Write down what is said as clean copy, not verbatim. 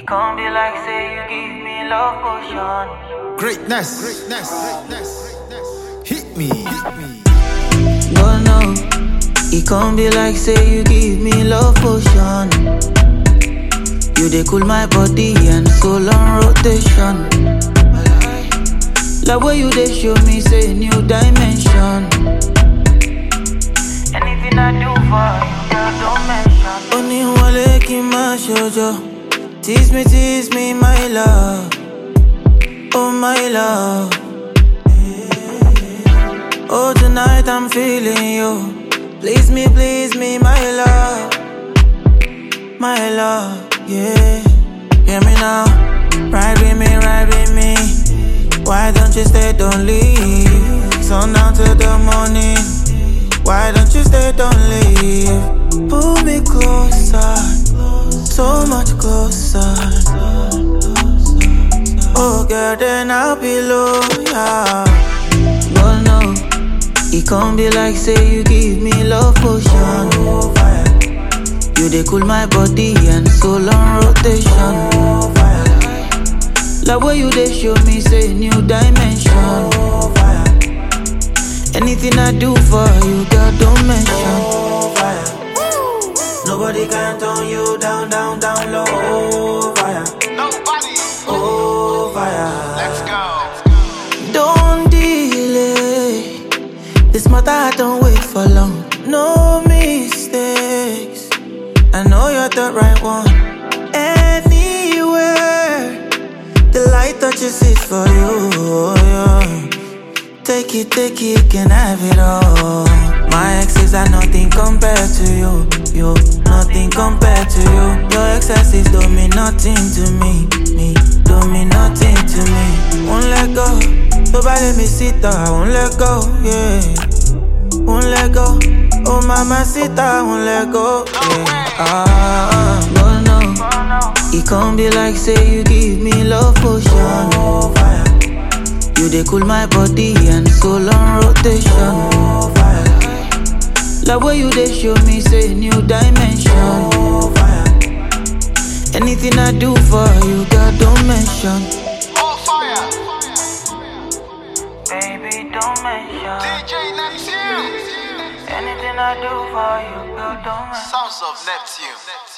can't be like say you give me love potion. Greatness. Hit me. No, no, it can't be like say you give me love potion. You dey cool my body and soul on rotation. Like way you dey show me say new dimension. Anything I do for you, girl, don't mention. Only one leg in my shoujo. Tease me, my love. Oh, my love. Oh, tonight I'm feeling you. Please me, my love. My love, yeah. Hear me now. Ride with me. Why don't you stay, don't leave? Sundown to the morning. Why don't you stay, don't leave? Pull me closer, so much closer. Oh girl, then I'll be loyal. But no, it can't be like say you give me love potion. You dey cool my body and soul on rotation. Like way you dey show me say new dimension. Anything I do for you, girl, don't mention. Nobody can turn you down, low. Oh, fire. Nobody. Oh, fire. Let's go. Don't delay. This matter I don't wait for long. No mistakes. I know you're the right one. Anywhere the light touches it for you. Yeah. Take it, can have it all. My exes are nothing compared to you. You, nothing compared to you. Your excesses don't mean nothing to me. Don't mean nothing to me. Won't let go. Nobody let me sit down, I won't let go, yeah. Won't let go. Oh, mamacita, I won't let go, yeah. But no, it can't be like say you give me love potion. Oh, fire. You dey cool my body and soul on rotation. Oh, fire. Like way you dey show me say new dimension. Oh, fire. Anything I do for you, girl, don't mention. Oh, fire. Baby, don't mention. DJ Neptune. Anything I do for you, girl, don't mention. Sounds of Neptune.